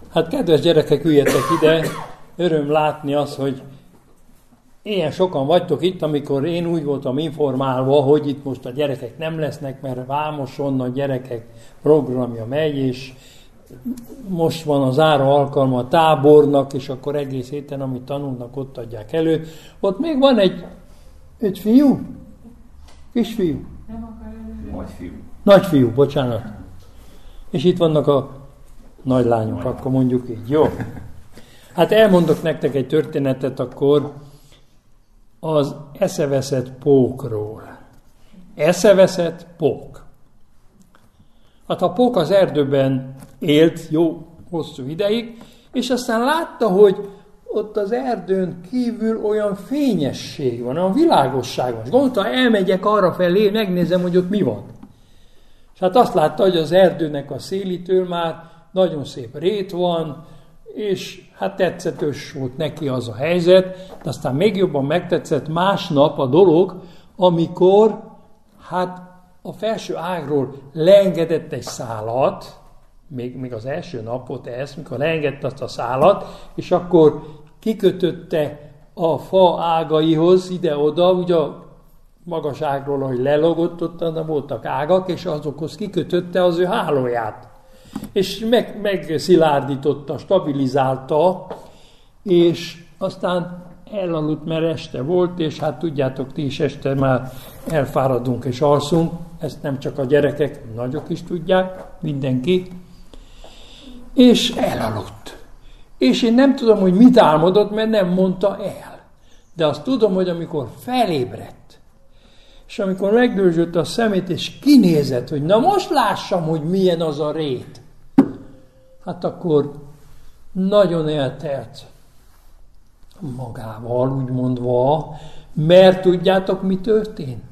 Hát kedves gyerekek, üljetek ide, öröm látni azt, hogy ilyen sokan vagytok itt, amikor én úgy voltam informálva, hogy itt most a gyerekek nem lesznek, mert Vámoson a gyerekek programja megy, és most van a záró alkalma a tábornak, és akkor egész héten, amit tanulnak, ott adják elő. Ott még van egy fiú? Kisfiú? Nagyfiú. Nagyfiú, bocsánat. És itt vannak a nagylányok, akkor mondjuk így. Jó. Hát elmondok nektek egy történetet akkor az eszeveszett pókról. Eszeveszett pók. Hát a pók az erdőben élt jó hosszú ideig, és aztán látta, hogy ott az erdőn kívül olyan fényesség van, olyan világosság van. És gondolta, elmegyek arra felé, megnézem, hogy ott mi van. És hát azt látta, hogy az erdőnek a szélitől már nagyon szép rét van, és hát tetszetős volt neki az a helyzet, de aztán még jobban megtetszett másnap a dolog, amikor hát a felső ágról leengedett egy szálat, még az első napot mikor leengedte azt a szálat, és akkor kikötötte a fa ágaihoz ide-oda, ugye a magas ágról, ahogy lelogott, ott voltak ágak, és azokhoz kikötötte az ő hálóját. És megszilárdította, stabilizálta, és aztán elaludt, mert este volt, és hát tudjátok, ti is este már elfáradunk és alszunk, ezt nem csak a gyerekek, nagyok is tudják, mindenki, és elaludt. És én nem tudom, hogy mit álmodott, mert nem mondta el. De azt tudom, hogy amikor felébredt, és amikor megdőzsött a szemét, és kinézett, hogy na most lássam, hogy milyen az a rét. Hát akkor nagyon eltelt magával, úgy mondva, mert tudjátok, mi történt?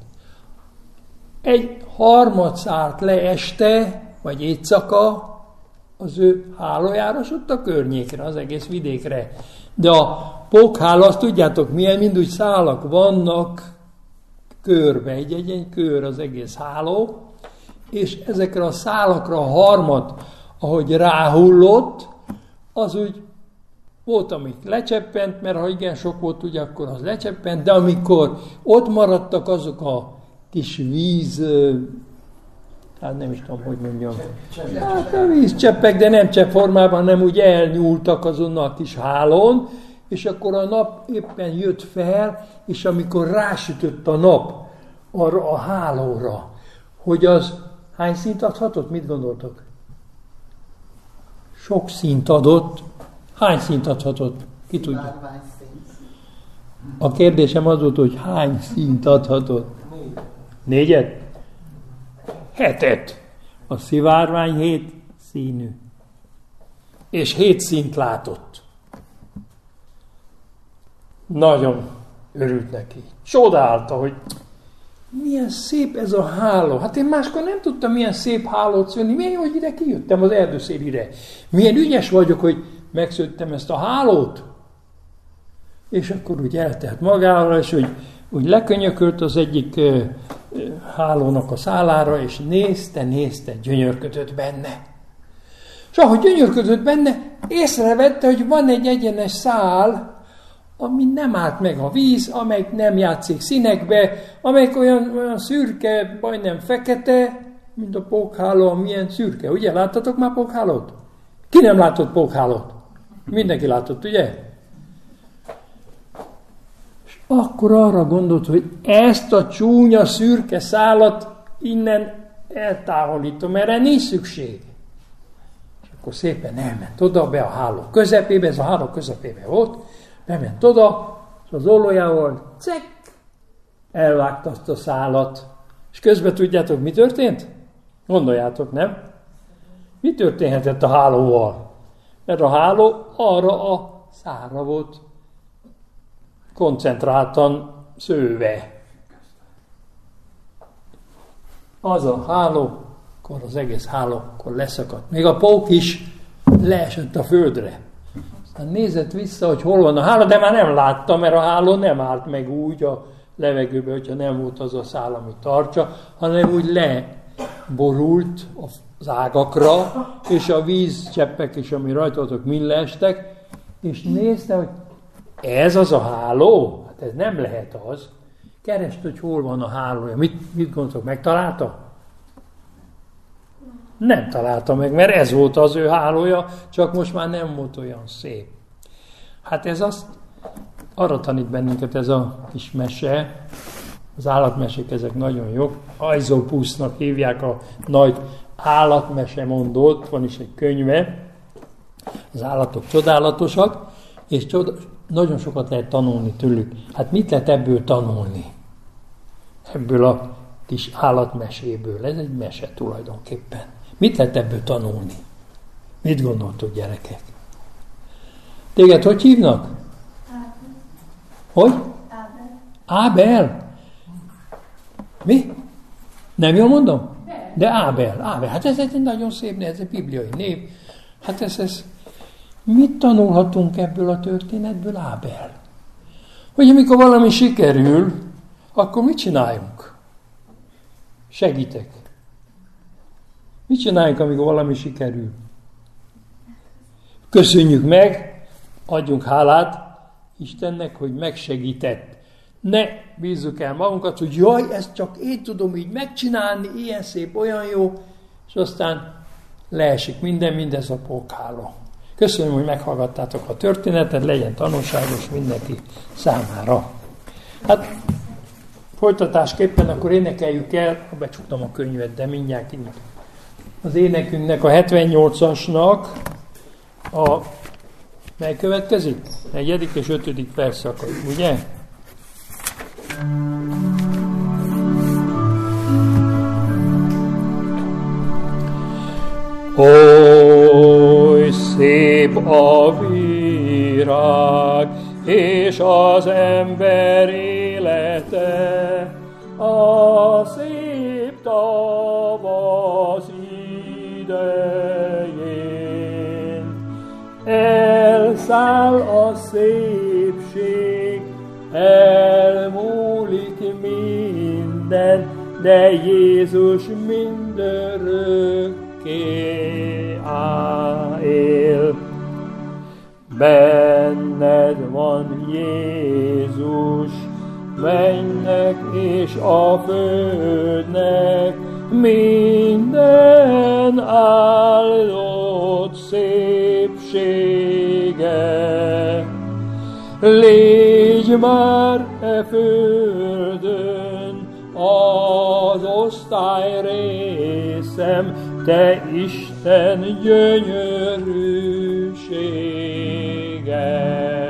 Egy harmad szállt le este, vagy éjszaka az ő hálójára, és ott a környékre, az egész vidékre. De a pókháló, azt tudjátok milyen, mind úgy szálak vannak körbe, egy kör az egész háló, és ezekre a szálakra a harmad, ahogy ráhullott, az úgy volt, amik lecseppent, mert ha igen sok volt, ugye akkor az lecseppent, de amikor ott maradtak azok a kis víz, hát nem is tudom, hogy mondjam, hát a vízcseppek, de nem csepp formában, nem úgy elnyúltak azon a kis hálón, és akkor a nap éppen jött fel, és amikor rásütött a nap arra a hálóra, hogy az hány színt adhatott? Mit gondoltok? Sok színt adott. Hány színt adhatott? Ki tudja? A kérdésem az volt, hogy hány színt adhatott? 4? 7. A szivárvány 7 színű. És 7 színt látott. Nagyon örült neki. Csodálta, hogy milyen szép ez a háló. Hát én máskor nem tudtam milyen szép hálót szőni. Milyen jó, hogy ide kijöttem az erdőszélire. Milyen ügyes vagyok, hogy megszőttem ezt a hálót. És akkor úgy eltelt magával, és úgy lekönyökölt az egyik hálónak a szálára, és nézte, gyönyörködött benne. És ahogy gyönyörködött benne, észrevette, hogy van egy egyenes szál, ami nem állt meg a víz, amelyik nem játszik színekbe, amelyik olyan szürke, majdnem fekete, mint a pókháló, milyen szürke. Ugye, láttatok már pókhálót? Ki nem látott pókhálót? Mindenki látott, ugye? És akkor arra gondolt, hogy ezt a csúnya, szürke szálat innen eltávolítom, erre nincs szükség. És akkor szépen elment oda, be a háló közepébe, ez a háló közepébe volt, bement oda, és az ollójával elvágta azt a szálat. És közben tudjátok, mi történt? Gondoljátok, nem? Mi történhetett a hálóval? Mert a háló arra a szálra volt koncentráltan szőve. Az a háló, akkor az egész háló akkor leszakadt. Még a pók is leesett a földre. Aztán nézett vissza, hogy hol van a háló, de már nem látta, mert a háló nem állt meg úgy a levegőbe, hogyha nem volt az a szál, ami tartsa, hanem úgy leborult a az ágakra, és a vízcseppek is, ami rajtatok mind leestek, és nézte, hogy ez az a háló? Hát ez nem lehet az. Keresd, hogy hol van a hálója. Mit gondoltok, megtalálta? Nem találta meg, mert ez volt az ő hálója, csak most már nem volt olyan szép. Hát ez arra tanít bennünket ez a kis mese, az állatmesék ezek nagyon jók. Aizópusznak hívják a nagy állatmesemondót, van is egy könyve, az állatok csodálatosak, és nagyon sokat lehet tanulni tőlük. Hát mit lehet ebből tanulni? Ebből a kis állatmeséből. Ez egy mese tulajdonképpen. Mit lehet ebből tanulni? Mit gondoltok, gyerekek? Téged hogy hívnak? Ábel. Hogy? Ábel. Ábel? Mi? Nem jól mondom? De Ábel. Hát ez egy nagyon szép név, ez egy bibliai név. Hát ez mit tanulhatunk ebből a történetből, Ábel? Hogy amikor valami sikerül, akkor mit csináljunk? Segítek. Mit csináljunk, amikor valami sikerül? Köszönjük meg, adjunk hálát Istennek, hogy megsegített. Ne bízzuk el magunkat, hogy jaj, ezt csak én tudom így megcsinálni, ilyen szép, olyan jó, és aztán leesik mindez a pókháló. Köszönöm, hogy meghallgattátok a történetet, legyen tanulságos mindenki számára. Hát folytatásképpen akkor énekeljük el, becsuktam a könyvet, de mindjárt kinyit. Az énekünknek, a 78-asnak mely következik? 4. és 5. versszakok, ugye? Oly szép a virág, és az ember élete, a szép tavasz idején. Elszáll a szépség, elmúlik minden, de Jézus mindörökké él. Benned van Jézus, mennek és a földnek minden áldott szépsége. Légy már e földön az osztály részem, te Isten gyönyörűsége.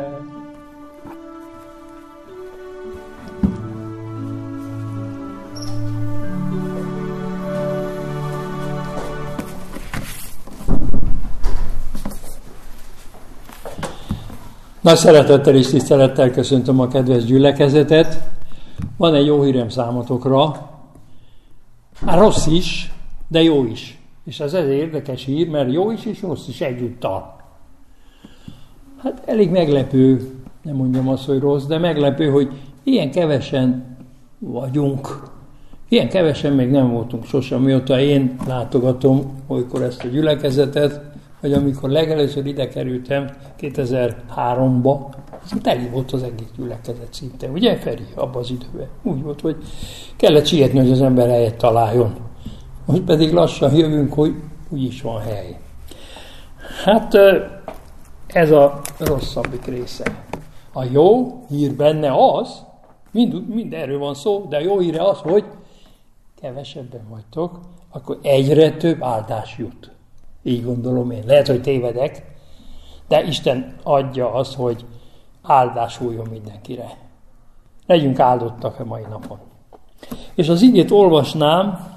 Nagy szeretettel és tisztelettel köszöntöm a kedves gyülekezetet. Van egy jó hírem számotokra. Hát rossz is, de jó is. És ez érdekes hír, mert jó is és rossz is egyúttal. Hát elég meglepő, nem mondjam azt, hogy rossz, de meglepő, hogy ilyen kevesen vagyunk. Ilyen kevesen még nem voltunk sosem, mióta én látogatom olykor ezt a gyülekezetet, vagy amikor legelőször ide kerültem 2003-ba, teli volt az egész gyülekezet szinte. Ugye, Feri, abban az időben? Úgy volt, hogy kellett sietni, hogy az ember helyet találjon. Most pedig lassan jövünk, hogy úgyis van hely. Hát ez a rosszabbik része. A jó hír benne az, mind erről van szó, de a jó híre az, hogy kevesebben vagytok, akkor egyre több áldás jut. Így gondolom én. Lehet, hogy tévedek, de Isten adja azt, hogy áldás újjon mindenkire. Legyünk áldottak a mai napon. És az igét olvasnám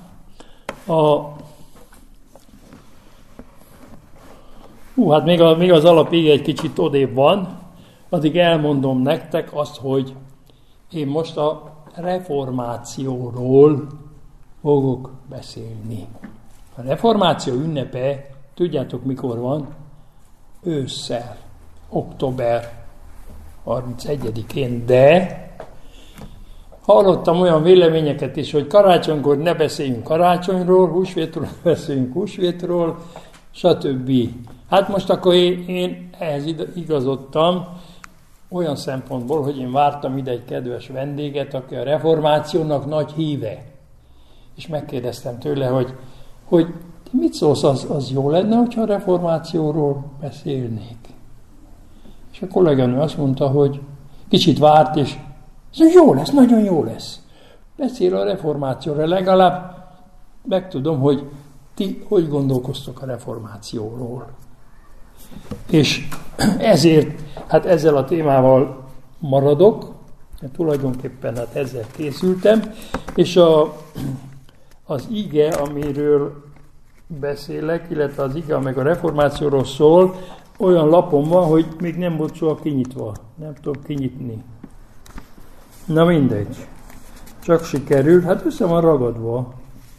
hát még az alapige egy kicsit odébb van, addig elmondom nektek azt, hogy én most a reformációról fogok beszélni. A reformáció ünnepe, tudjátok mikor van? Ősszel, október 31-én, de hallottam olyan véleményeket is, hogy karácsonykor ne beszéljünk karácsonyról, húsvétról beszéljünk húsvétról, stb. Hát most akkor én ehhez igazodtam, olyan szempontból, hogy én vártam ide egy kedves vendéget, aki a reformációnak nagy híve. És megkérdeztem tőle, hogy mit szólsz, az jó lenne, hogyha a reformációról beszélnék. És a kolléganő azt mondta, hogy kicsit várt, és jó lesz, nagyon jó lesz. Beszél a reformációra, legalább megtudom, hogy ti hogy gondolkoztok a reformációról. És ezért, hát ezzel a témával maradok, tulajdonképpen hát ezzel készültem, és az ige, amiről beszélek, illetve az ige, meg a reformációról szól, olyan lapon van, hogy még nem volt soha kinyitva. Nem tudom kinyitni. Na mindegy. Csak sikerült, hát össze van ragadva.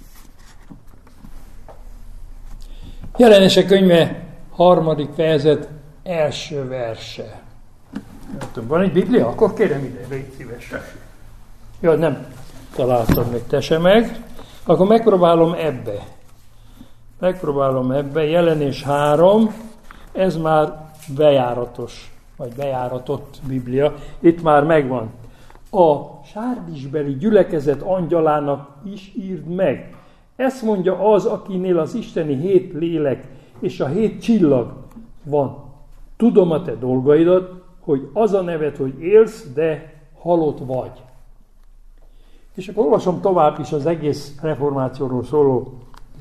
Jelenések könyve 3. fejezet első verse. Nem tudom, van egy Biblia? Akkor kérem ide, légy szívesen. Ja, nem találtam még, te se meg. Akkor megpróbálom ebbe. Jelenés 3, ez már bejáratos, vagy bejáratott Biblia. Itt már megvan. A sárdisbeli gyülekezet angyalának is írd meg. Ezt mondja az, akinél az isteni 7 lélek és a 7 csillag van. Tudom a te dolgaidat, hogy az a neved, hogy élsz, de halott vagy. És akkor olvasom tovább is az egész reformációról szóló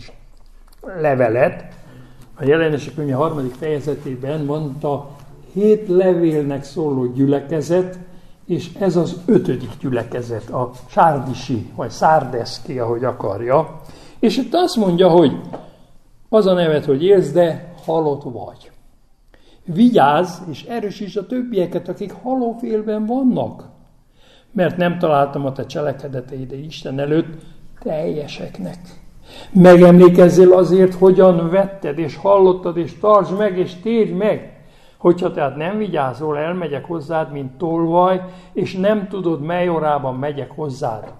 levelet. A Jelenések könyve 3. fejezetében van a 7 levélnek szóló gyülekezet, és ez az 5. gyülekezet, a sárdisi, vagy szárdeszki, ahogy akarja. És itt azt mondja, hogy az a neved, hogy élsz, de halott vagy. Vigyázz, és erősítsd a többieket, akik halófélben vannak, mert nem találtam a te cselekedeteid Isten előtt teljeseknek. Megemlékezzél azért, hogyan vetted, és hallottad, és tartsd meg, és térj meg. Hogyha tehát nem vigyázol, elmegyek hozzád, mint tolvaj, és nem tudod, mely órában megyek hozzád.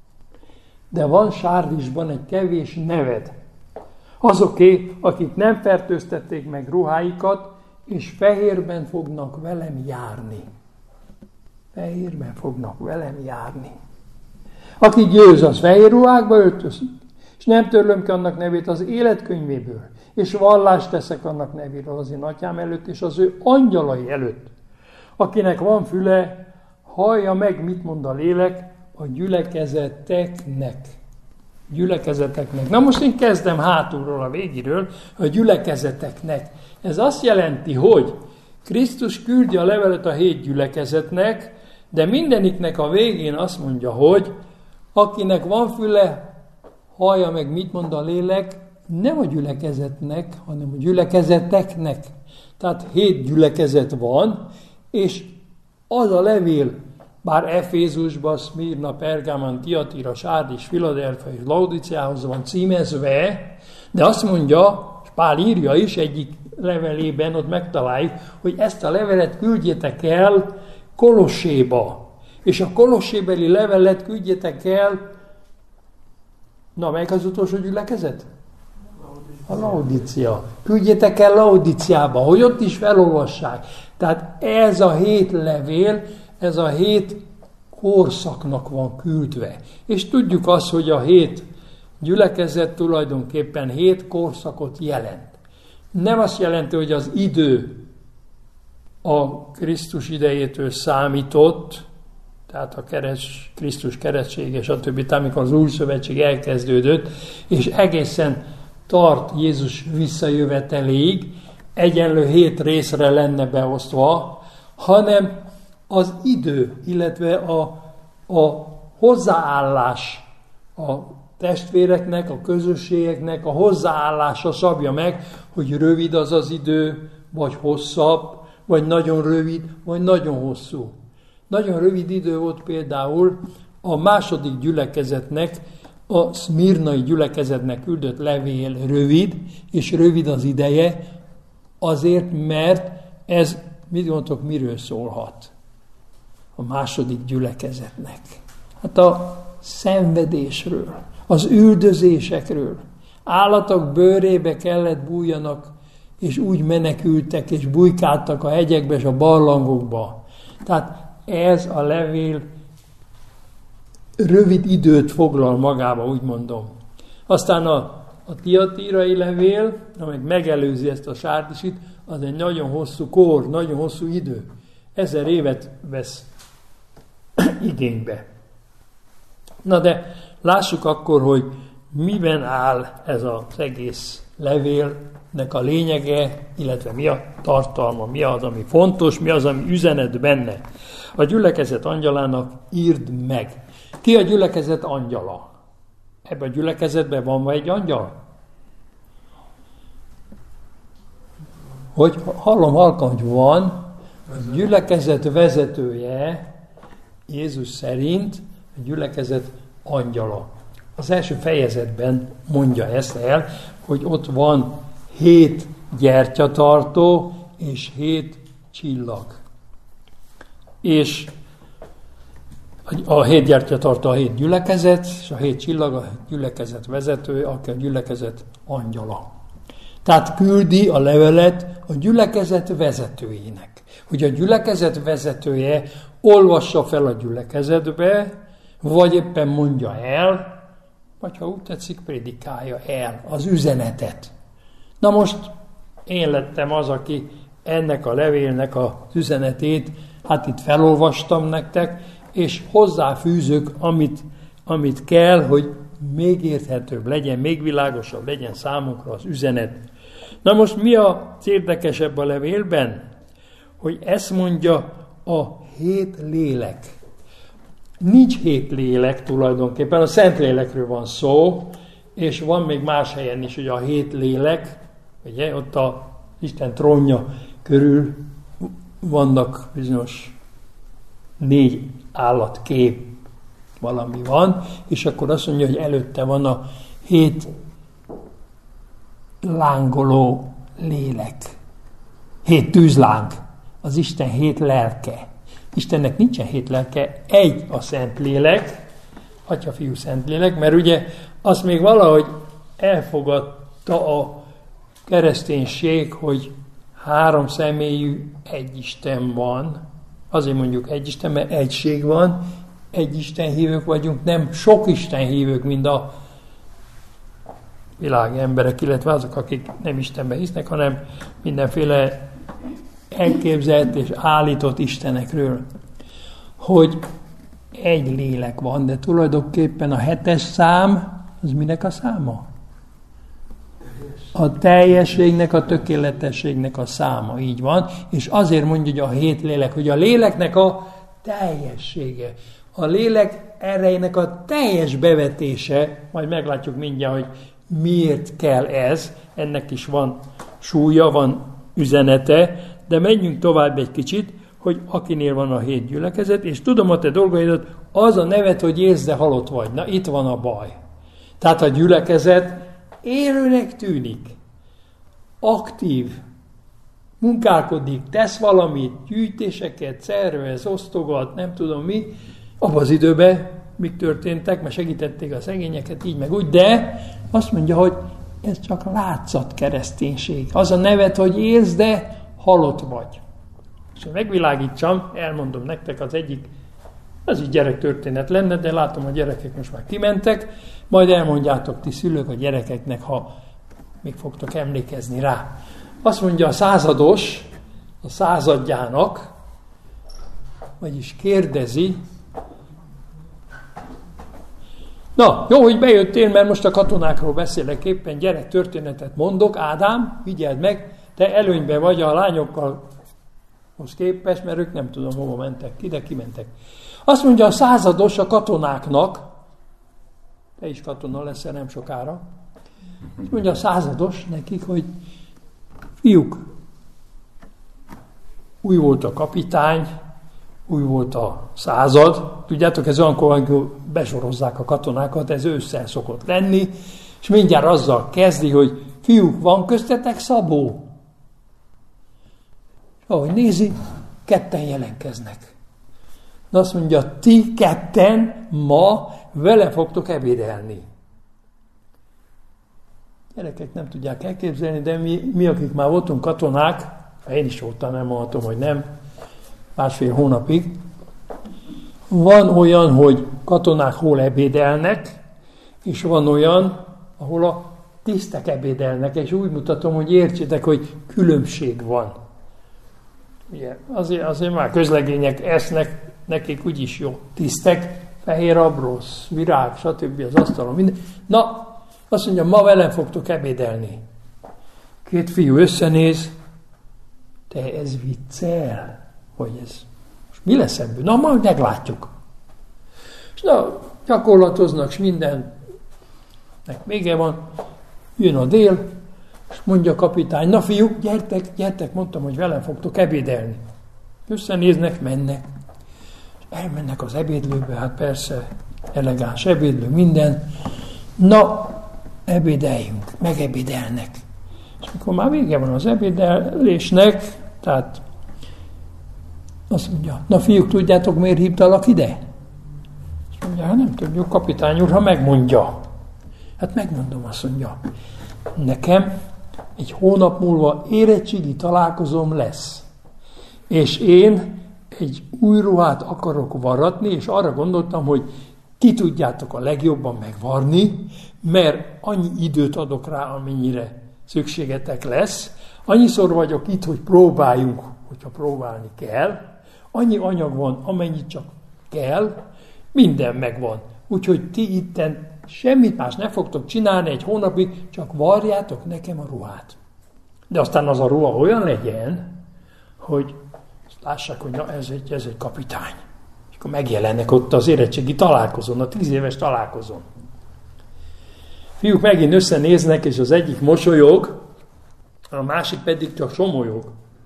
De van Sárdisban egy kevés neved. Azoké, akik nem fertőztették meg ruháikat, és fehérben fognak velem járni. Fehérben fognak velem járni. Aki győz, az fehér ruhákba öltözik, és nem törlöm ki annak nevét az életkönyvéből, és vallást teszek annak nevéről az én atyám előtt, és az ő angyalai előtt. Akinek van füle, hallja meg, mit mond a lélek a gyülekezeteknek. Gyülekezeteknek. Na most én kezdem hátulról, a végéről, a gyülekezeteknek. Ez azt jelenti, hogy Krisztus küldi a levelet a 7 gyülekezetnek, de mindeniknek a végén azt mondja, hogy akinek van füle, hallja meg, mit mond a lélek, nem a gyülekezetnek, hanem a gyülekezeteknek. Tehát 7 gyülekezet van, és az a levél, bár Efézusban, Szmirna, Pergámon, Tiatira, Sárdis, Filadelfia és Laodiciához van címezve, de azt mondja, Pál írja is egyik levelében, ott megtaláljuk, hogy ezt a levelet küldjétek el Kolosséba. És a kolossébeli levelet küldjétek el, na, melyik az utolsó gyülekezet? A Laodicea. Küldjétek el Laodiciába, hogy ott is felolvassák. Tehát ez a 7 levél, ez a 7 korszaknak van küldve. És tudjuk azt, hogy a 7 gyülekezet tulajdonképpen 7 korszakot jelent. Nem azt jelenti, hogy az idő a Krisztus idejétől számított, tehát a Krisztus keresztsége, stb., amikor az Új Szövetség elkezdődött, és egészen tart Jézus visszajöveteléig, egyenlő 7 részre lenne beosztva, hanem az idő, illetve a hozzáállás a testvéreknek, a közösségeknek a hozzáállása szabja meg, hogy rövid az az idő, vagy hosszabb, vagy nagyon rövid, vagy nagyon hosszú. Nagyon rövid idő volt például a második gyülekezetnek, a szmirnai gyülekezetnek küldött levél rövid, és rövid az ideje, azért, mert ez, mit gondoltok, miről szólhat? A második gyülekezetnek. Hát a szenvedésről, az üldözésekről. Állatok bőrébe kellett bújjanak, és úgy menekültek, és bujkáltak a hegyekbe és a barlangokba. Tehát ez a levél rövid időt foglal magába, úgy mondom. Aztán a tiatírai levél, amely megelőzi ezt a sárdisit, az egy nagyon hosszú kor, nagyon hosszú idő. 1000 évet vesz igénybe. Na de lássuk akkor, hogy miben áll ez az egész levélnek a lényege, illetve mi a tartalma, mi az, ami fontos, mi az, ami üzenet benne. A gyülekezet angyalának írd meg. Ki a gyülekezet angyala? Ebben a gyülekezetben van egy angyal? Hogy hallom halkan, hogy van, a gyülekezet vezetője Jézus szerint a gyülekezet angyala. Az első fejezetben mondja ezt el, hogy ott van 7 gyertyatartó és 7 csillag. És a 7 gyertyatartó a 7 gyülekezet, és a 7 csillag a gyülekezet vezetője, aki a gyülekezet angyala. Tehát küldi a levelet a gyülekezet vezetőjének. Hogy a gyülekezet vezetője olvassa fel a gyülekezetbe, vagy éppen mondja el, vagy ha úgy tetszik, prédikálja el az üzenetet. Na most én lettem az, aki ennek a levélnek az üzenetét, hát itt felolvastam nektek, és hozzáfűzök, amit kell, hogy még érthetőbb legyen, még világosabb legyen számunkra az üzenet. Na most mi az érdekesebb a levélben? Hogy ezt mondja a 7 lélek. Nincs 7 lélek tulajdonképpen, a Szentlélekről van szó, és van még más helyen is, hogy a 7 lélek, ugye, ott a Isten trónja körül vannak bizonyos 4 állatkép, valami van, és akkor azt mondja, hogy előtte van a 7 lángoló lélek. 7 tűzláng, az Isten 7 lelke. Istennek nincsen 7 lelke, egy a Szentlélek, Atya, Fiú, Szentlélek, mert ugye azt még valahogy elfogadta a kereszténység, hogy 3 személyű egy Isten van. Azért mondjuk egy Isten, mert egység van, egy Isten hívők vagyunk, nem sok Isten hívők, mint a világ emberek, illetve azok, akik nem Istenben hisznek, hanem mindenféle elképzelt és állított istenekről, hogy egy lélek van, de tulajdonképpen a 7-es szám, az minek a száma? A teljességnek, a tökéletességnek a száma, így van, és azért mondja, hogy a 7 lélek, hogy a léleknek a teljessége, a lélek erejének a teljes bevetése, majd meglátjuk mindjárt, hogy miért kell ez, ennek is van súlya, van üzenete, de menjünk tovább egy kicsit, hogy akinél van a 7 gyülekezet, és tudom a te dolgaidat, az a nevet, hogy értsd, de halott vagy. Na, itt van a baj. Tehát a gyülekezet élőnek tűnik, aktív, munkálkodik, tesz valamit, gyűjtéseket, szervez, osztogat, nem tudom mi, abban az időben mik történtek, mert segítették a szegényeket, így meg úgy, de azt mondja, hogy ez csak látszat kereszténység. Az a nevet, hogy élsz, de halott vagy. És hogy megvilágítsam, elmondom nektek az egyik, az így gyerektörténet lenne, de látom, a gyerekek most már kimentek, majd elmondjátok ti szülők a gyerekeknek, ha még fogtok emlékezni rá. Azt mondja a százados, a századjának, vagyis kérdezi, na, jó, hogy bejöttél, mert most a katonákról beszélek éppen, gyerek történetet mondok, Ádám, vigyeld meg, te előnyben vagy a lányokkal képest, mert ők nem tudom, hova mentek ki, de kimentek. Azt mondja a százados a katonáknak, te is katona leszel nem sokára, azt mondja a százados nekik, hogy fiúk, új volt a kapitány, új volt a század, tudjátok, ez olyankor, amikor besorozzák a katonákat, ez ősszel szokott lenni, és mindjárt azzal kezdi, hogy fiúk, van köztetek szabó? És ahogy nézi, ketten jelentkeznek. De azt mondja, ti ketten ma vele fogtok ebédelni. Gyerekek nem tudják elképzelni, de mi akik már voltunk katonák, én is voltam, nem mondhatom, hogy nem, 1,5 hónapig, van olyan, hogy katonák hol ebédelnek, és van olyan, ahol a tisztek ebédelnek, és úgy mutatom, hogy értsétek, hogy különbség van. Ugye, azért már közlegények esznek, nekik úgyis jó. Tisztek, fehér abrosz, virág, stb. Az asztalon, minden. Na, azt mondja, ma velem fogtok ebédelni. 2 fiú összenéz, te ez viccel? Vagy ez? Most mi lesz ebből? Na, majd meglátjuk. És na, gyakorlatoznak, és mindennek vége van, jön a dél, és mondja a kapitány, na fiúk, gyertek, mondtam, hogy velem fogtok ebédelni. Összenéznek, mennek. És elmennek az ebédlőbe, hát persze, elegáns ebédlő, minden. Na, ebédeljünk, megebédelnek. És amikor már vége van az ebédelésnek, tehát azt mondja, na fiúk, tudjátok, miért hívtalak ide? És mondja, hát nem tudjuk, kapitány úr, ha megmondja. Hát megmondom, azt mondja, nekem egy hónap múlva érettségi találkozóm lesz. És én egy új ruhát akarok varratni, és arra gondoltam, hogy ti tudjátok a legjobban megvarni, mert annyi időt adok rá, amennyire szükségetek lesz. Annyiszor vagyok itt, hogy próbáljunk, hogyha próbálni kell. Annyi anyag van, amennyit csak kell, minden megvan. Úgyhogy ti itten semmit más ne fogtok csinálni egy hónapig, csak varjátok nekem a ruhát. De aztán az a ruha olyan legyen, hogy lássák, hogy na ez egy kapitány. És akkor megjelennek ott az érettségi találkozón, a 10 éves találkozón. Fiúk megint összenéznek, és az egyik mosolyog, a másik pedig csak somolyog.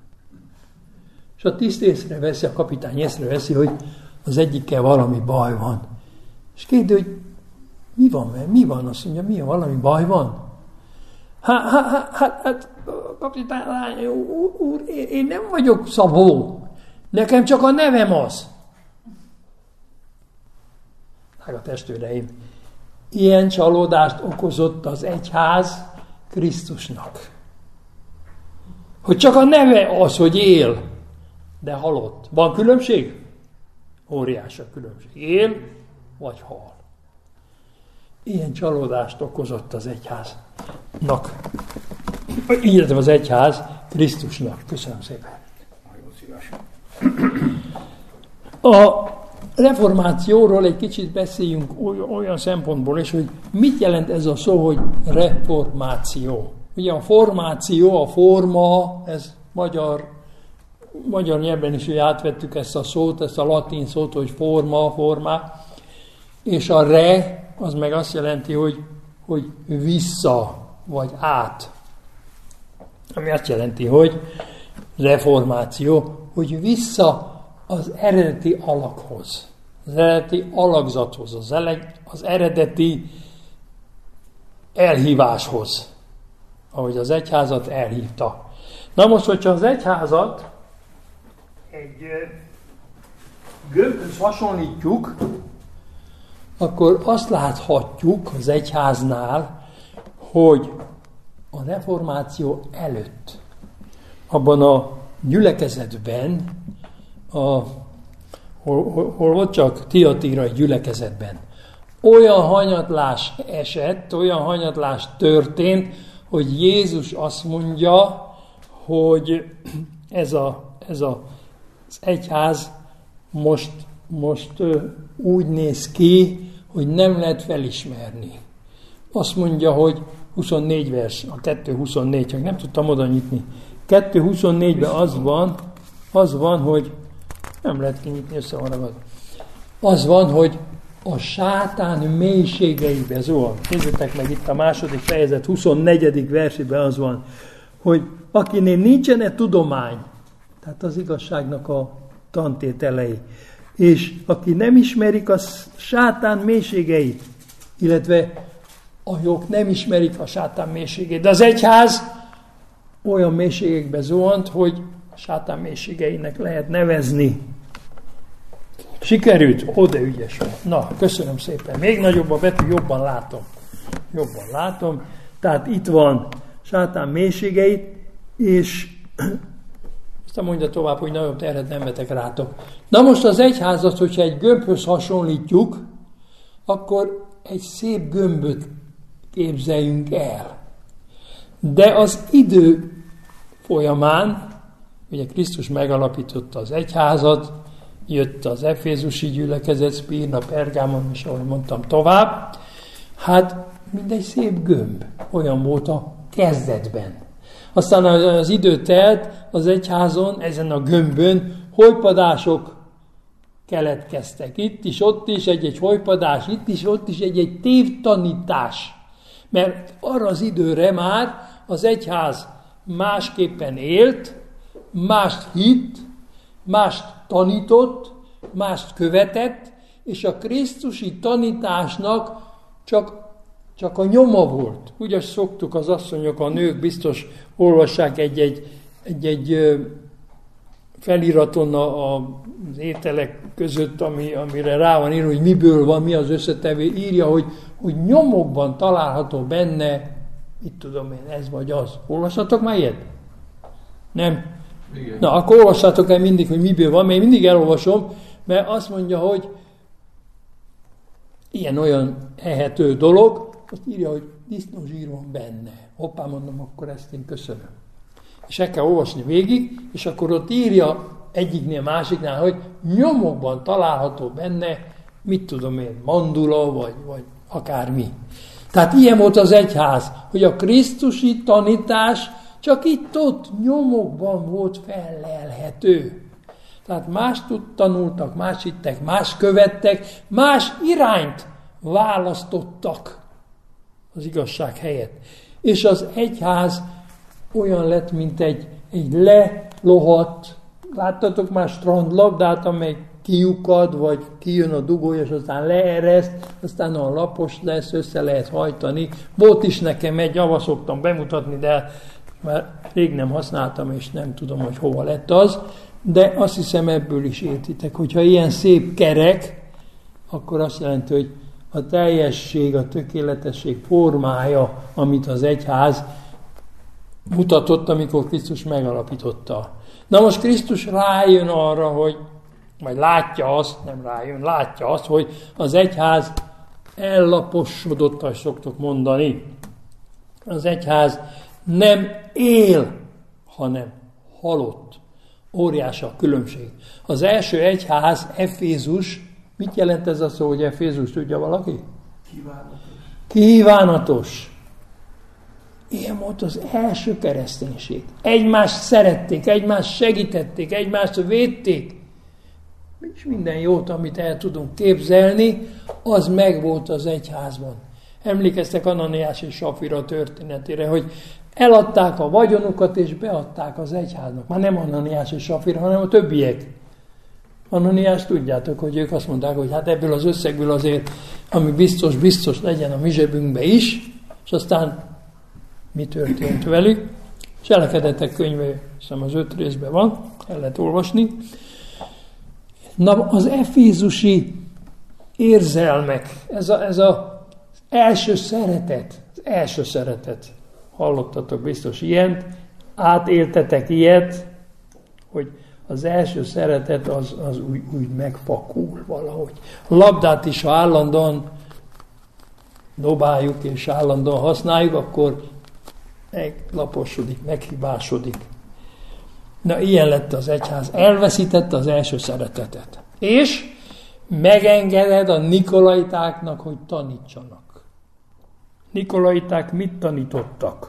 És a tiszt észreveszi, a kapitány észreveszi, hogy az egyikkel valami baj van. És kérdezi, hogy mi van? Azt mondja, mi valami baj van? Hát, kapitány úr, én nem vagyok Szabó. Nekem csak a nevem az. Drága testvéreim, ilyen csalódást okozott az egyház Krisztusnak. Hogy csak a neve az, hogy él, de halott. Van különbség? Óriás a különbség. Él vagy hal. Ilyen csalódást okozott az egyháznak. Illetve az egyház Krisztusnak. Köszönöm szépen. Nagyon szíves. A reformációról egy kicsit beszéljünk olyan szempontból is, hogy mit jelent ez a szó, hogy reformáció. Ugye a formáció, a forma, ez magyar nyelven is átvettük ezt a szót, ezt a latin szót, hogy formá, és a re, az meg azt jelenti, hogy vissza, vagy át. Ami azt jelenti, hogy reformáció, hogy vissza az eredeti alakhoz, az eredeti alakzathoz, az eredeti elhíváshoz, ahogy az egyházat elhívta. Na most, hogyha az egyházat egy gömbhöz hasonlítjuk, akkor azt láthatjuk az egyháznál, hogy a reformáció előtt, abban a gyülekezetben, hol volt csak Tiatírai gyülekezetben, olyan hanyatlás esett, olyan hanyatlás történt, hogy Jézus azt mondja, hogy ez az egyház most úgy néz ki, hogy nem lehet felismerni. Azt mondja, hogy 24 vers, a 2.24, csak nem tudtam oda nyitni. 2.24-ben az van, hogy nem lehet kinyitni, összeharagad. Az van, hogy a sátán mélységeibe zuhan. Nézzétek meg itt a második fejezet 24. versében az van, hogy akinél nincsen tudomány, tehát az igazságnak a tantételei, és aki nem ismerik a sátán mélységeit, illetve a jók nem ismerik a sátán mélységeit, de az egyház olyan mélységekbe zuhant, hogy a sátán mélységeinek lehet nevezni. Sikerült? Ó, de ügyes volt. Na, köszönöm szépen. Még nagyobb a betű, jobban látom. Tehát itt van sátán mélységeit, és aztán mondja tovább, hogy nagyobb terhet nem vetek rátok. Na most az egyházat, hogyha egy gömbhöz hasonlítjuk, akkor egy szép gömböt képzeljünk el. De az idő folyamán, ugye Krisztus megalapította az egyházat, jött az efézusi gyülekezet, Szmirna, Pergámon, és ahogy mondtam tovább, hát mindegy szép gömb, olyan volt a kezdetben. Aztán az idő telt, az egyházon, ezen a gömbön hojpadások keletkeztek. Itt is, ott is egy-egy hojpadás, itt is, ott is egy-egy tévtanítás. Mert arra az időre már az egyház másképpen élt, mást hitt, mást tanított, mást követett, és a krisztusi tanításnak csak a nyoma volt. Úgy szoktuk az asszonyok, a nők biztos olvassák egy feliraton az ételek között, amire rá van írva, hogy miből van, mi az összetevő, írja, hogy nyomokban található benne, mit tudom én, ez vagy az. Olvassatok már ilyet? Nem? Igen. Na, akkor olvassátok el mindig, hogy miből van, mert én mindig elolvasom, mert azt mondja, hogy ilyen-olyan ehető dolog, azt írja, hogy disznózsír van benne. Hoppá, mondom, akkor ezt én köszönöm. És el kell olvasni végig, és akkor ott írja egyiknél, másiknál, hogy nyomokban található benne, mit tudom én, mandula, vagy akármi. Tehát ilyen volt az egyház, hogy a krisztusi tanítás csak itt-ott nyomokban volt fellelhető. Tehát más tanultak, más hittek, más követtek, más irányt választottak az igazság helyett. És az egyház olyan lett, mint egy lelohadt, láttatok már strandlabdát, amely kiukad, vagy kijön a dugója, és aztán leereszt, aztán a lapos lesz, össze lehet hajtani. Volt is nekem egy, avval szoktam bemutatni, de már rég nem használtam, és nem tudom, hogy hova lett az, de azt hiszem ebből is értitek, hogyha ilyen szép kerek, akkor azt jelenti, hogy a teljesség, a tökéletesség formája, amit az egyház mutatott, amikor Krisztus megalapította. Na most Krisztus rájön arra, hogy, vagy látja azt, hogy az egyház ellaposodott, ahogy szoktok mondani. Az egyház nem él, hanem halott. Óriási a különbség. Az első egyház, Efézus, mit jelent ez a szó, hogy Efézus, tudja valaki? Kívánatos. Ilyen volt az első kereszténység. Egymást szerették, egymást segítették, egymást védték. És minden jót, amit el tudunk képzelni, az megvolt az egyházban. Emlékeztek Ananiás és Safira történetére, hogy eladták a vagyonukat és beadták az egyháznak. Már nem Ananiás és Safira, hanem a többiek. Ananiás, tudjátok, hogy ők azt mondták, hogy hát ebből az összegből azért, ami biztos legyen a mi zsebünkbe is, és aztán mi történt velük. Cselekedetek könyve, hiszem az 5 részben van, el lehet olvasni. Na, az efézusi érzelmek, ez az első szeretet, hallottatok biztos ilyet, átéltetek ilyet, hogy az első szeretet az úgy megfakul valahogy. A labdát is, ha állandóan dobáljuk és állandóan használjuk, akkor meglaposodik, meghibásodik. Na, ilyen lett az egyház. Elveszítette az első szeretetet. És megengeded a nikolaitáknak, hogy tanítsanak. Nikolaiták mit tanítottak?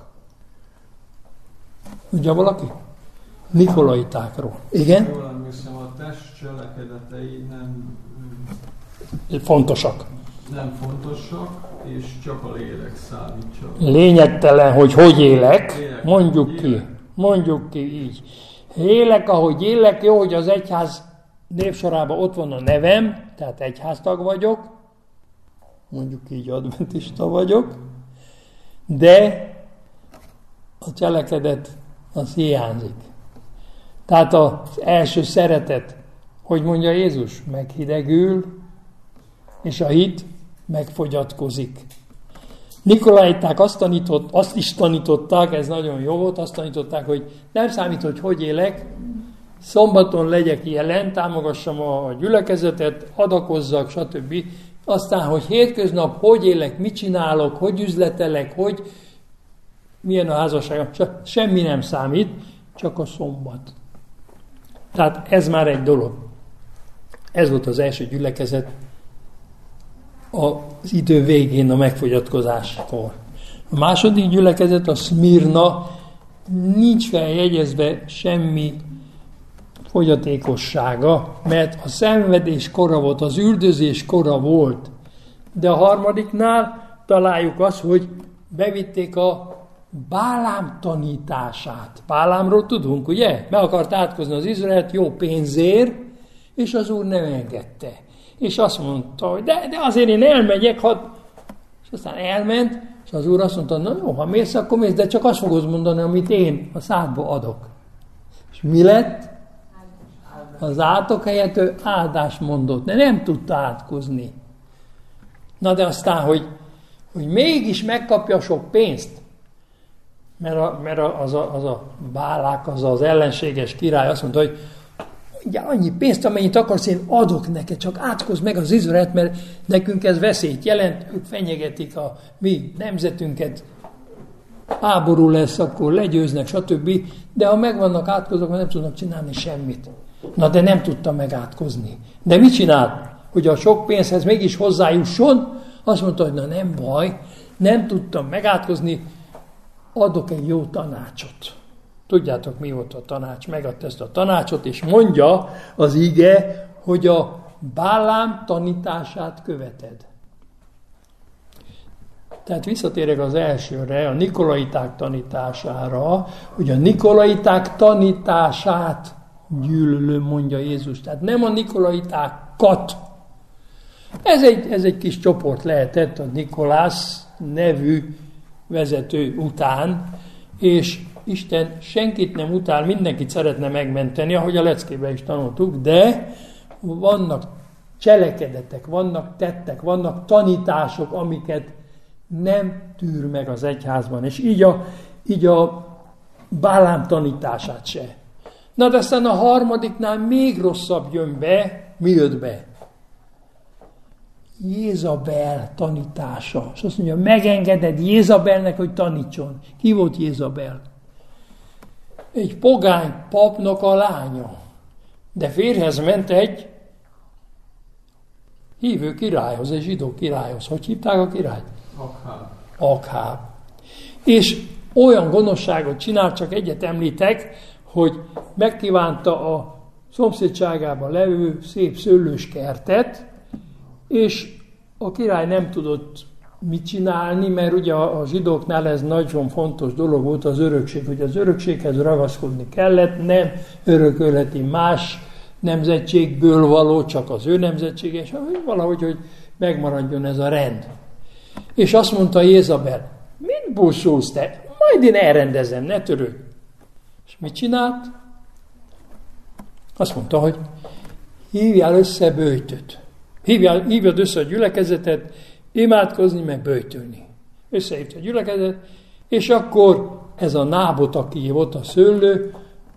Tudja valaki? Nikolaitákról. Igen? Jól emlékszem, a test cselekedetei nem fontosak. Nem fontosak, és csak a lélek számítsa. Lényegtelen, hogy élek, mondjuk ki így. Élek, ahogy élek, jó, hogy az egyház névsorában ott van a nevem, tehát egyháztag vagyok, mondjuk így adventista vagyok, de a cselekedet az hiányzik. Tehát az első szeretet hogy mondja Jézus, meghidegül, és a hit megfogyatkozik. Nikolaiták azt is tanították, ez nagyon jó volt, azt tanították, hogy nem számít, hogy élek, szombaton legyek jelen, támogassam a gyülekezetet, adakozzak, stb. Aztán, hogy hétköznap hogy élek, mit csinálok, hogy üzletelek, hogy milyen a házasságom, semmi nem számít, csak a szombat. Tehát ez már egy dolog. Ez volt az első gyülekezet az idő végén a megfogyatkozáskor. A második gyülekezet, a Szmirna, nincs feljegyezve semmi fogyatékossága, mert a szenvedés kora volt, az üldözés kora volt. De a harmadiknál találjuk azt, hogy bevitték a Bálám tanítását. Bálámról tudunk, ugye? Be akart átkozni az Izraelt jó pénzért, és az Úr nem engedte. És azt mondta, hogy de azért én elmegyek, és aztán elment, és az Úr azt mondta, na jó, ha mész, akkor mész, de csak azt fogod mondani, amit én a szádba adok. És mi lett? Az átok helyett ő áldást mondott, de nem tudta átkozni. Na de aztán, hogy mégis megkapja sok pénzt, mert az a Bálák, az ellenséges király azt mondta, hogy ugye annyi pénzt, amennyit akarsz, én adok neked, csak átkozz meg az Izraelt, mert nekünk ez veszélyt jelent, ők fenyegetik a mi nemzetünket, háború lesz, akkor legyőznek, stb. De ha meg vannak átkozók, nem tudnak csinálni semmit. Na de nem tudta megátkozni. De mit csinált? Hogy a sok pénzhez mégis hozzájusson, azt mondta, hogy na nem baj, nem tudtam megátkozni, adok egy jó tanácsot. Tudjátok, mi volt a tanács? Megadta ezt a tanácsot, és mondja az ige, hogy a Bálám tanítását követed. Tehát visszatérek az elsőre, a nikolaiták tanítására, hogy a nikolaiták tanítását gyűlölöm, mondja Jézus. Tehát nem a nikolaitákat. Ez egy kis csoport lehetett a Nikolász nevű vezető után, és Isten senkit nem utál, mindenkit szeretne megmenteni, ahogy a leckében is tanultuk, de vannak cselekedetek, vannak tettek, vannak tanítások, amiket nem tűr meg az egyházban, és így a Bálám tanítását se. Na de aztán a harmadiknál még rosszabb jön be, mi jött be? Jézabel tanítása. És azt mondja, megengeded Jézabelnek, hogy tanítson. Ki volt Jézabel? Egy pogány papnak a lánya. De férjhez ment egy hívő királyhoz, egy zsidó királyhoz. Hogy hívták a királyt? Akháb. És olyan gonoszságot csinált, csak egyet említek, hogy megkívánta a szomszédságában levő szép szőlőskertet, és a király nem tudott mit csinálni, mert ugye a zsidóknál ez nagyon fontos dolog volt az örökség, hogy az örökséghez ragaszkodni kellett, nem örökölheti más nemzetségből való, csak az ő nemzetsége, és valahogy, hogy megmaradjon ez a rend. És azt mondta Jézabel, mit buszulsz te? Majd én elrendezem, ne törődj. És mit csinált? Azt mondta, hogy hívjál össze böjtöt. Hívjad össze a gyülekezetet, imádkozni, meg böjtölni. Összehívta a gyülekezet, és akkor ez a Nábot, aki volt a szőlő,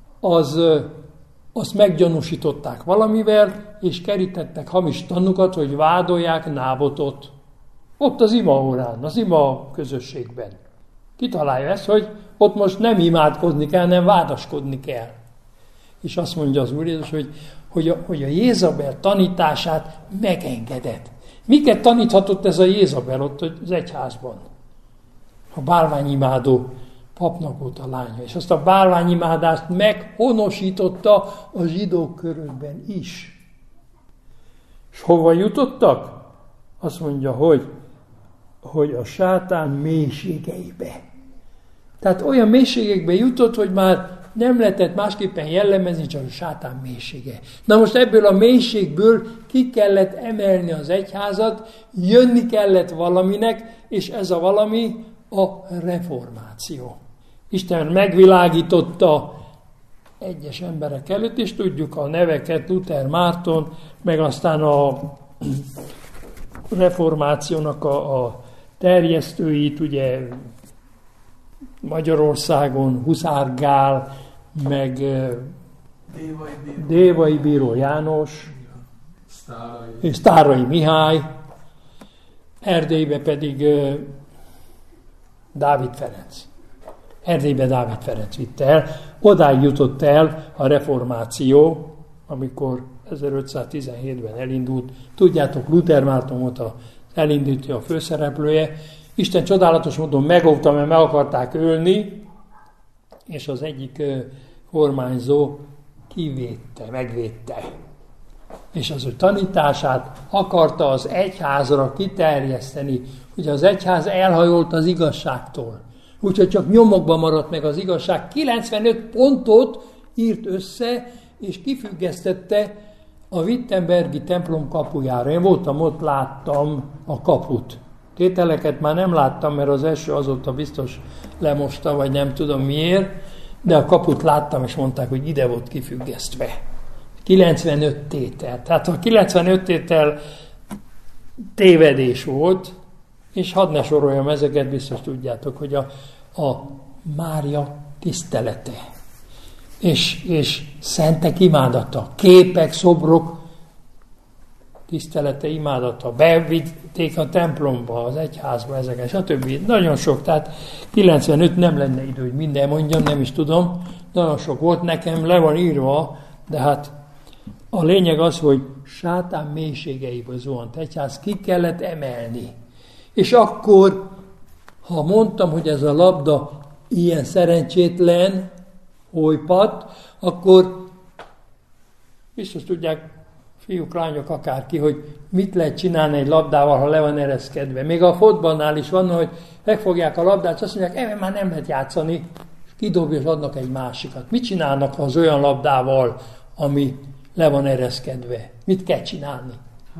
azt meggyanúsították valamivel, és kerítettek hamis tanukat, hogy vádolják Nábotot. Ott az imaórán, az ima közösségben. Kitalálja ezt, hogy ott most nem imádkozni kell, nem vádaskodni kell. És azt mondja az Úr Jézus, hogy a Jézabel tanítását megengedett. Miket taníthatott ez a Jézabel ott az egyházban? A bálványimádó papnak volt a lánya, és azt a bálványimádást meghonosította a zsidók körükben is. És hova jutottak? Azt mondja, hogy a sátán mélységeibe. Tehát olyan mélységekbe jutott, hogy már nem lehetett másképpen jellemezni, csak a sátán mélysége. Na most ebből a mélységből ki kellett emelni az egyházat, jönni kellett valaminek, és ez a valami a reformáció. Isten megvilágította egyes emberek előtt, és tudjuk a neveket, Luther, Márton, meg aztán a reformációnak a terjesztőit, ugye Magyarországon Huszár Gál, meg Dévai Bíró János, és Sztárai Mihály, Erdélybe pedig Dávid Ferenc. Erdélybe Dávid Ferenc vitte el. Odáig jutott el a reformáció, amikor 1517-ben elindult. Tudjátok, Luther Márton volt az elindítja, a főszereplője. Isten csodálatos módon megóvta, mert meg akarták ölni, és az egyik kormányzó megvédte. És az ő tanítását akarta az egyházra kiterjeszteni, hogy az egyház elhajolt az igazságtól. Úgyhogy csak nyomokban maradt meg az igazság. 95 pontot írt össze, és kifüggesztette a Wittenbergi templom kapujára. Én voltam ott, láttam a kaput. Tételeket már nem láttam, mert az eső azóta biztos lemosta, vagy nem tudom miért, de a kaput láttam, és mondták, hogy ide volt kifüggesztve. 95 tétel. Tehát a 95 tétel tévedés volt, és hadd ne soroljam ezeket, biztos tudjátok, hogy a Mária tisztelete, és szentek imádata, képek, szobrok tisztelete, imádata, bevitték a templomba, az egyházba ezeket, stb. Nagyon sok, tehát 95 nem lenne idő, hogy minden mondjam, nem is tudom, nagyon sok volt, nekem le van írva, de hát a lényeg az, hogy sátán mélységeiből zuhant egyház, ki kellett emelni. És akkor, ha mondtam, hogy ez a labda ilyen szerencsétlen, olypat, akkor biztos tudják, fiúk, lányok, akárki, hogy mit lehet csinálni egy labdával, ha le van ereszkedve. Még a fotballnál is van, hogy megfogják a labdát, és azt mondják, már nem lehet játszani, és kidobja, és adnak egy másikat. Mit csinálnak az olyan labdával, ami le van ereszkedve? Mit kell csinálni?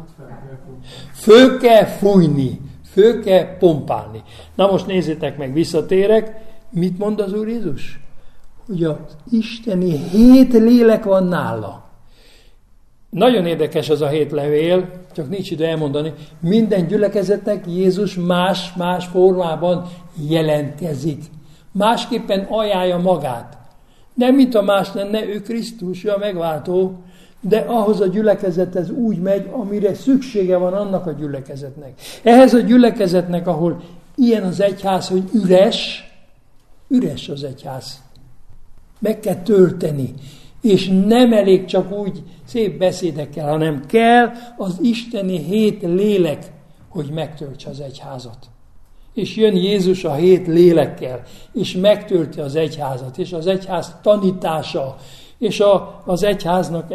Föl kell fújni, föl kell pompálni. Na most nézzétek meg, visszatérek, mit mond az Úr Jézus? Hogy az isteni 7 lélek van nála. Nagyon érdekes az a 7 levél, csak nincs idő elmondani. Minden gyülekezetnek Jézus más-más formában jelentkezik. Másképpen ajánlja magát. Nem mint a más lenne, ő Krisztus, ő a megváltó, de ahhoz a gyülekezethez úgy megy, amire szüksége van annak a gyülekezetnek. Ehhez a gyülekezetnek, ahol ilyen az egyház, hogy üres az egyház. Meg kell tölteni. És nem elég csak úgy szép beszédekkel, hanem kell az isteni 7 lélek, hogy megtöltse az egyházat. És jön Jézus a 7 lélekkel, és megtölti az egyházat, és az egyház tanítása, és az egyháznak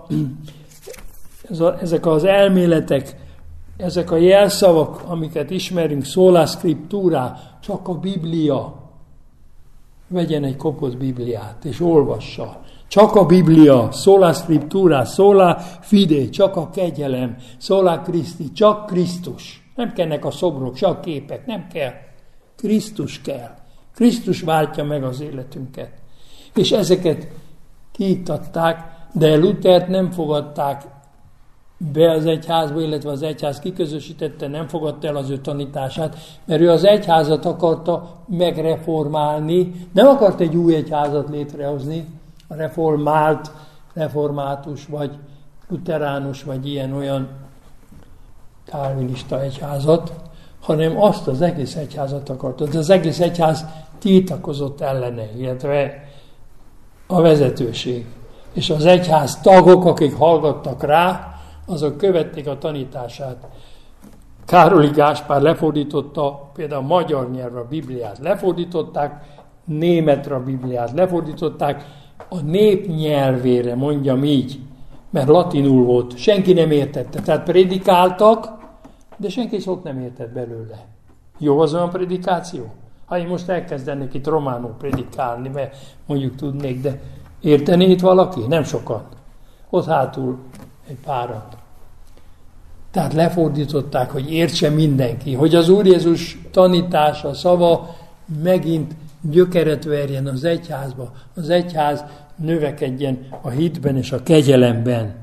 ezek az elméletek, ezek a jelszavak, amiket ismerünk, sola scriptura, csak a Biblia. Vegyen egy kopott Bibliát, és olvassa. Csak a Biblia, sola scriptura, sola fide, csak a kegyelem, sola Christi, csak Krisztus. Nem kellnek a szobrok, csak képek, nem kell. Krisztus kell. Krisztus váltja meg az életünket. És ezeket kiiktatták, de Luthert nem fogadták be az egyházba, illetve az egyház kiközösítette, nem fogadta el az ő tanítását, mert ő az egyházat akarta megreformálni, nem akart egy új egyházat létrehozni, a református, vagy luteránus, vagy ilyen-olyan kálvinista egyházat, hanem azt az egész egyházat akarta. De az egész egyház tiltakozott ellene, illetve a vezetőség. És az egyház tagok, akik hallgattak rá, azok követték a tanítását. Károli Gáspár lefordította például magyar nyelvre a Bibliát, lefordították németre a Bibliát, lefordították a nép nyelvére, mondjam így, mert latinul volt, senki nem értette. Tehát prédikáltak, de senki szót nem értett belőle. Jó az olyan prédikáció? Ha én most elkezdenék itt románul prédikálni, mert mondjuk tudnék, de értené itt valaki? Nem sokan. Ott hátul egy párat. Tehát lefordították, hogy értse mindenki, hogy az Úr Jézus tanítása, szava megint gyökeret verjen az egyházba, az egyház növekedjen a hitben és a kegyelemben.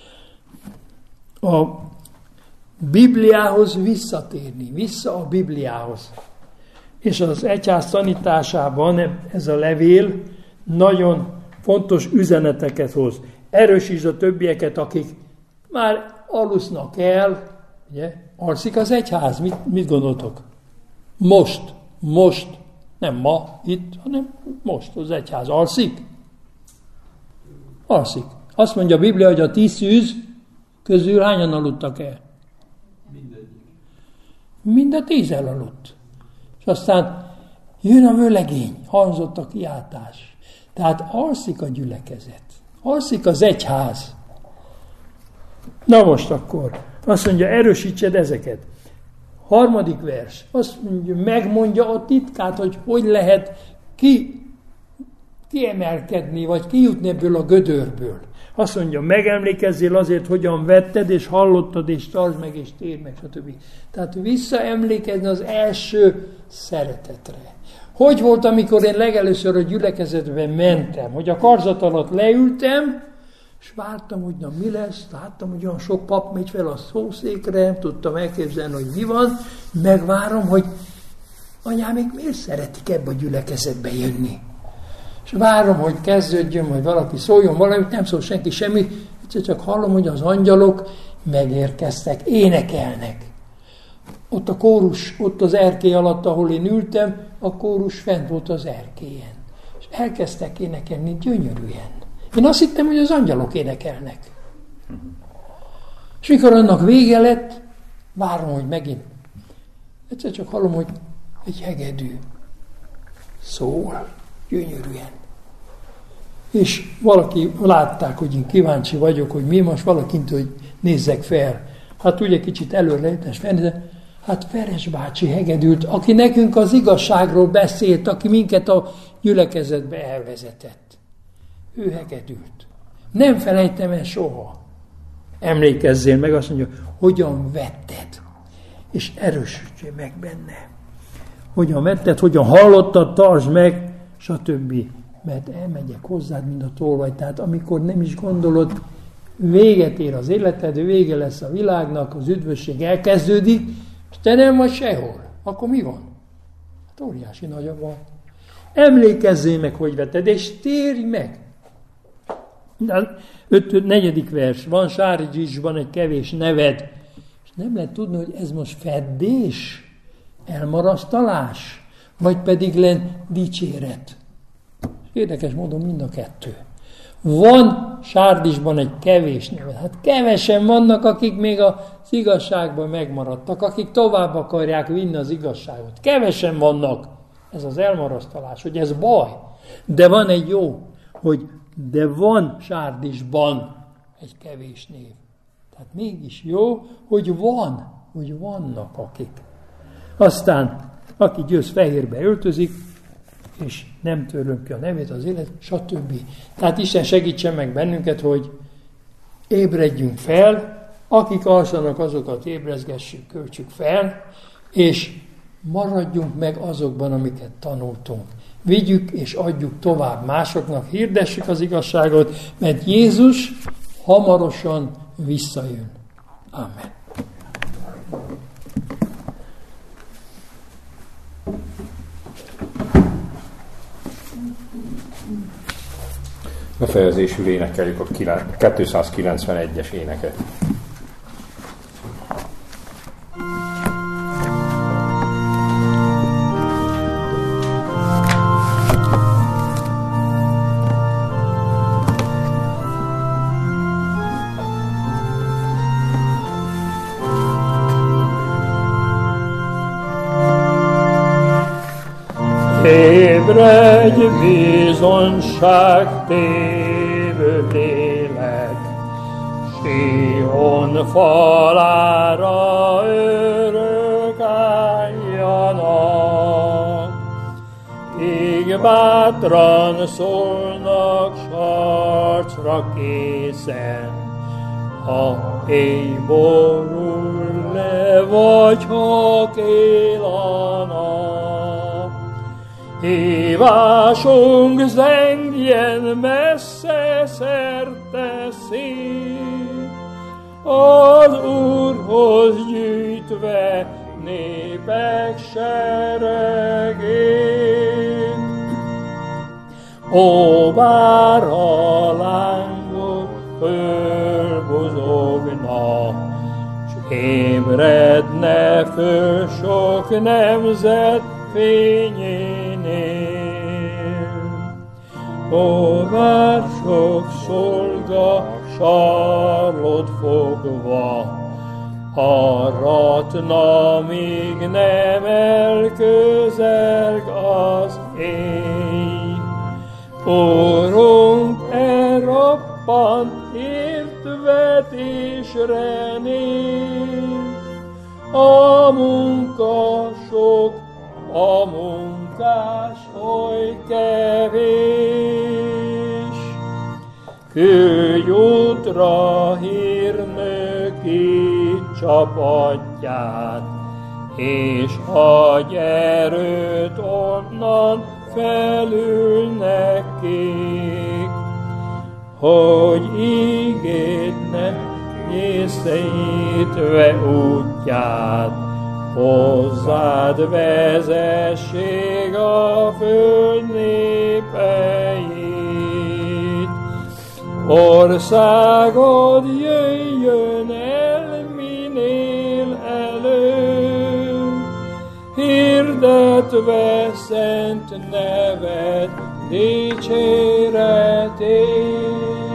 A Bibliához visszatérni, vissza a Bibliához. És az egyház tanításában ez a levél nagyon fontos üzeneteket hoz. Erősítsd a többieket, akik már alusznak el. Ugye? Alszik az egyház. Mit gondoltok? Most. Nem ma, itt, hanem most az egyház. Alszik? Alszik. Azt mondja a Biblia, hogy a 10 szűz közül hányan aludtak el? Mind a 10 elaludt. És aztán jön a vőlegény, hangzott a kiáltás. Tehát alszik a gyülekezet. Alszik az egyház. Na most akkor, azt mondja, erősítsed ezeket. 3. vers, azt mondja, megmondja a titkát, hogy lehet kiemelkedni, vagy kijutni ebből a gödörből. Azt mondja, megemlékezzél azért, hogyan vetted, és hallottad, és tartsd meg, és térd meg, stb. Tehát visszaemlékezni az első szeretetre. Hogy volt, amikor én legelőször a gyülekezetbe mentem, hogy a karzat alatt leültem, és vártam, hogy na mi lesz, láttam, hogy olyan sok pap megy fel a szószékre, nem tudtam elképzelni, hogy mi van, megvárom, hogy anyám, még miért szeretik ebbe a gyülekezetbe jönni. És várom, hogy kezdődjön, hogy valaki szóljon valamit, nem szól senki semmit, egyszer csak hallom, hogy az angyalok megérkeztek, énekelnek. Ott a kórus, ott az erkély alatt, ahol én ültem, a kórus fent volt az erkélyen. És elkezdtek énekelni gyönyörűen. Én azt hittem, hogy az angyalok énekelnek. És mikor annak vége lett, várom, hogy megint. Egyszer csak hallom, hogy egy hegedű szól gyönyörűen. És valaki látták, hogy én kíváncsi vagyok, hogy mi most valakint, hogy nézzek fel. Hát ugye kicsit előrejtes felnézem, hát Feres bácsi hegedült, aki nekünk az igazságról beszélt, aki minket a gyülekezetbe elvezetett. Ő hegedült. Nem felejtem el soha. Emlékezzél meg, azt mondja, hogyan vetted, és erősítsél meg benne. Hogyan vetted, hogyan hallottad, tartsd meg, stb. Mert elmegyek hozzád, mint a tolvaj. Tehát amikor nem is gondolod, véget ér az életed, vége lesz a világnak, az üdvösség elkezdődik, és te nem vagy sehol. Akkor mi van? Hát óriási nagy a baj. Emlékezzél meg, hogy vetted, és térj meg. 4. vers. Van Sárdzsisban egy kevés neved, és nem lehet tudni, hogy ez most feddés, elmarasztalás, vagy pedig len dicséret. Érdekes módon mind a kettő. Van Sárdisban egy kevés neved. Hát kevesen vannak, akik még az igazságban megmaradtak, akik tovább akarják vinni az igazságot. Kevesen vannak. Ez az elmarasztalás, hogy ez baj. De van egy jó, hogy de van Sárdisban egy kevés név. Tehát mégis jó, hogy vannak akik. Aztán, aki győz fehérbe öltözik, és nem törlöm ki a nevét, az élet, stb. Tehát Isten segítsen meg bennünket, hogy ébredjünk fel, akik alszanak, azokat ébrezgessük, költsük fel, és maradjunk meg azokban, amiket tanultunk. Vigyük és adjuk tovább másoknak, hirdessük az igazságot, mert Jézus hamarosan visszajön. Amen. Befejezésül énekeljük a 291-es éneket. Ébredj, bizonság tévő lélek, Sion falára örök álljanak. Így bátran szólnak, s harcra készen, ha éj borul le, vagy ha kél a nap. Hívásunk zengjen messze szerte szét, az Úrhoz gyűjtve népek seregét. Ó, bár a lángok fölbuzogna, s ébredne föl sok nemzet fényénél. Ó, bár sok szolga sarlot fogva arratna, míg nem elközelg az éj. Úrunk, elroppant értvetésre néz, a munka sok, a munkás oly kevés. Küldj útra hírnöki csapatját, és adj erőt onnan felül nekik, hogy ígédnek észreítve útját, hozzád vezessék a föld népeit. Országod jöjjön el minél előbb, hirdetve szent neved dicséretét.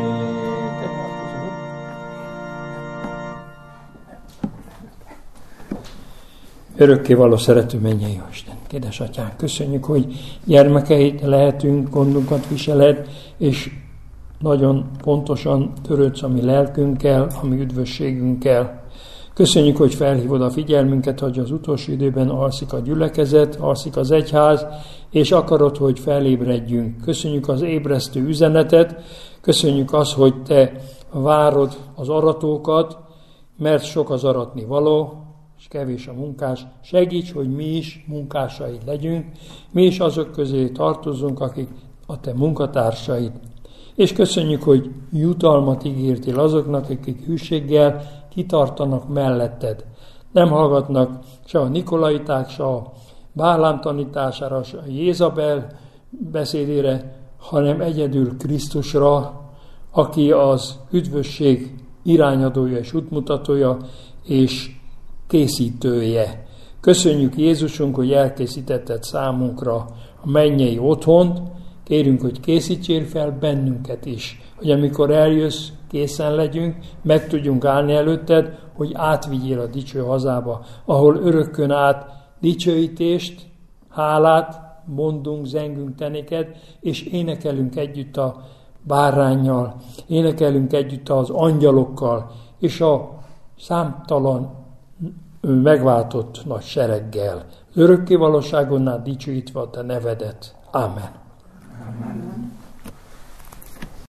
Örökkévaló szerető mennyei Isten, édesatyánk, köszönjük, hogy gyermekeit lehetünk, gondunkat viseled, és nagyon pontosan törődsz a mi lelkünkkel, a mi üdvösségünkkel. Köszönjük, hogy felhívod a figyelmünket, hogy az utolsó időben alszik a gyülekezet, alszik az egyház, és akarod, hogy felébredjünk. Köszönjük az ébresztő üzenetet, köszönjük azt, hogy te várod az aratókat, mert sok az aratni való, és kevés a munkás. Segíts, hogy mi is munkásaid legyünk, mi is azok közé tartozzunk, akik a te munkatársaid. És köszönjük, hogy jutalmat ígértél azoknak, akik hűséggel kitartanak melletted. Nem hallgatnak se a nikolaiták, se a Bálám tanítására, se a Jézabel beszédére, hanem egyedül Krisztusra, aki az üdvösség irányadója és útmutatója és készítője. Köszönjük Jézusunk, hogy elkészítetted számunkra a mennyei otthont. Kérünk, hogy készítsél fel bennünket is, hogy amikor eljössz, készen legyünk, meg tudjunk állni előtted, hogy átvigyél a dicső hazába, ahol örökkön át dicsőítést, hálát mondunk, zengünk te neked, és énekelünk együtt a báránnyal, énekelünk együtt az angyalokkal, és a számtalan megváltott nagy sereggel. Örökké valóságonnál dicsőítve a te nevedet. Amen.